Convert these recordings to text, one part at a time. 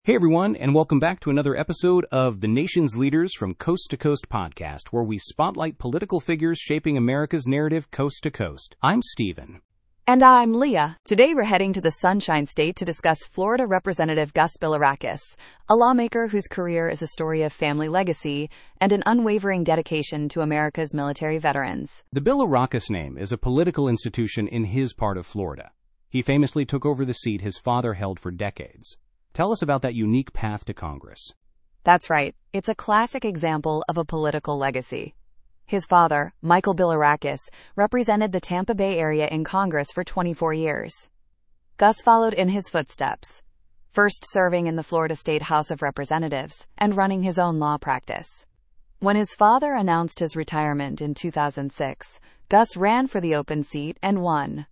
Hey everyone, and welcome back to another episode of The Nation's Leaders from Coast to Coast podcast, where we spotlight political figures shaping America's narrative coast to coast. I'm Steven. And I'm Leah. Today we're heading to the Sunshine State to discuss Florida Representative Gus Bilirakis, a lawmaker whose career is a story of family legacy and an unwavering dedication to America's military veterans. The Bilirakis name is a political institution in his part of Florida. He famously took over the seat his father held for decades. Tell us about that unique path to Congress. That's right. It's a classic example of a political legacy. His father, Michael Bilirakis, represented the Tampa Bay area in Congress for 24 years. Gus followed in his footsteps, first serving in the Florida State House of Representatives and running his own law practice. When his father announced his retirement in 2006, Gus ran for the open seat and won.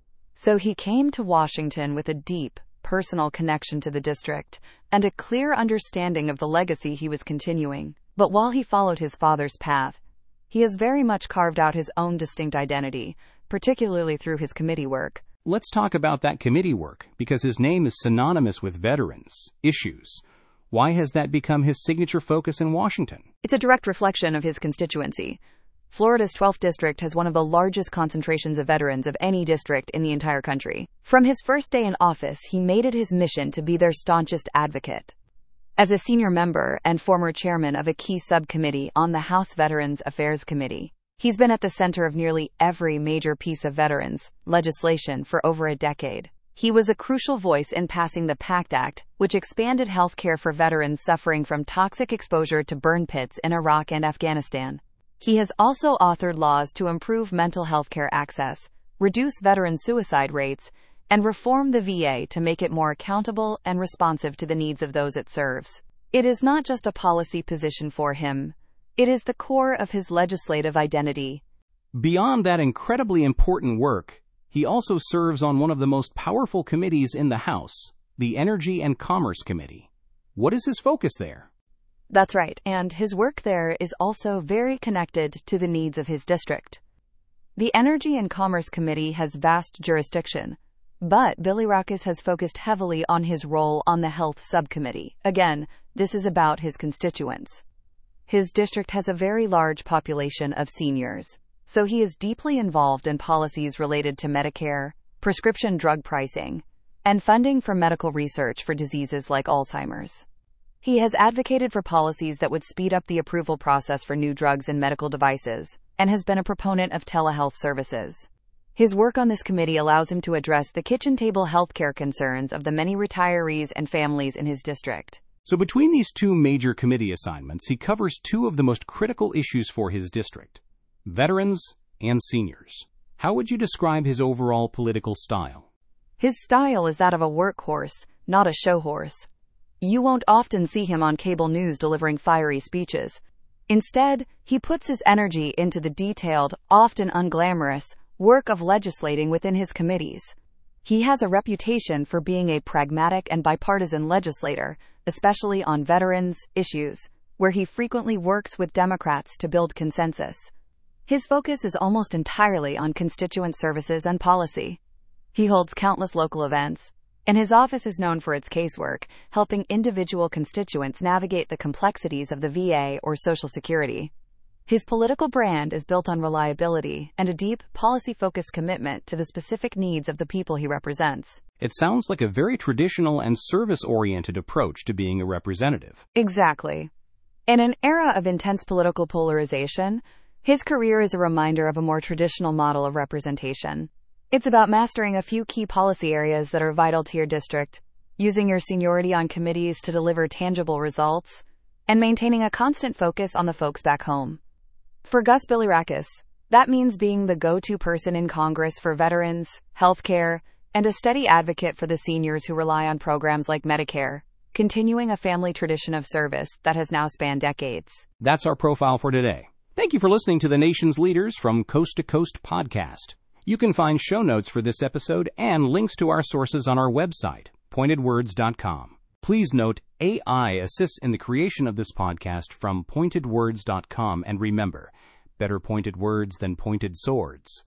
So he came to Washington with a deep, personal connection to the district and a clear understanding of the legacy he was continuing. But while he followed his father's path, he has very much carved out his own distinct identity, particularly through his committee work. Let's talk about that committee work, because his name is synonymous with veterans, issues. Why has that become his signature focus in Washington? It's a direct reflection of his constituency. Florida's 12th district has one of the largest concentrations of veterans of any district in the entire country. From his first day in office, he made it his mission to be their staunchest advocate. As a senior member and former chairman of a key subcommittee on the House Veterans Affairs Committee, he's been at the center of nearly every major piece of veterans legislation for over a decade. He was a crucial voice in passing the PACT Act, which expanded health care for veterans suffering from toxic exposure to burn pits in Iraq and Afghanistan. He has also authored laws to improve mental health care access, reduce veteran suicide rates, and reform the VA to make it more accountable and responsive to the needs of those it serves. It is not just a policy position for him. It is the core of his legislative identity. Beyond that incredibly important work, he also serves on one of the most powerful committees in the House, the Energy and Commerce Committee. What is his focus there? That's right, and his work there is also very connected to the needs of his district. The Energy and Commerce Committee has vast jurisdiction, but Bilirakis has focused heavily on his role on the Health Subcommittee. Again, this is about his constituents. His district has a very large population of seniors, so he is deeply involved in policies related to Medicare, prescription drug pricing, and funding for medical research for diseases like Alzheimer's. He has advocated for policies that would speed up the approval process for new drugs and medical devices, and has been a proponent of telehealth services. His work on this committee allows him to address the kitchen table healthcare concerns of the many retirees and families in his district. So between these two major committee assignments, he covers two of the most critical issues for his district: veterans and seniors. How would you describe his overall political style? His style is that of a workhorse, not a show horse. You won't often see him on cable news delivering fiery speeches. Instead, he puts his energy into the detailed, often unglamorous, work of legislating within his committees. He has a reputation for being a pragmatic and bipartisan legislator, especially on veterans' issues, where he frequently works with Democrats to build consensus. His focus is almost entirely on constituent services and policy. He holds countless local events, and his office is known for its casework, helping individual constituents navigate the complexities of the VA or Social Security. His political brand is built on reliability and a deep, policy-focused commitment to the specific needs of the people he represents. It sounds like a very traditional and service-oriented approach to being a representative. Exactly. In an era of intense political polarization, his career is a reminder of a more traditional model of representation. It's about mastering a few key policy areas that are vital to your district, using your seniority on committees to deliver tangible results, and maintaining a constant focus on the folks back home. For Gus Bilirakis, that means being the go-to person in Congress for veterans, healthcare, and a steady advocate for the seniors who rely on programs like Medicare, continuing a family tradition of service that has now spanned decades. That's our profile for today. Thank you for listening to the Nation's Leaders from Coast to Coast podcast. You can find show notes for this episode and links to our sources on our website, pointedwords.com. Please note, AI assists in the creation of this podcast from pointedwords.com, and remember, better pointed words than pointed swords.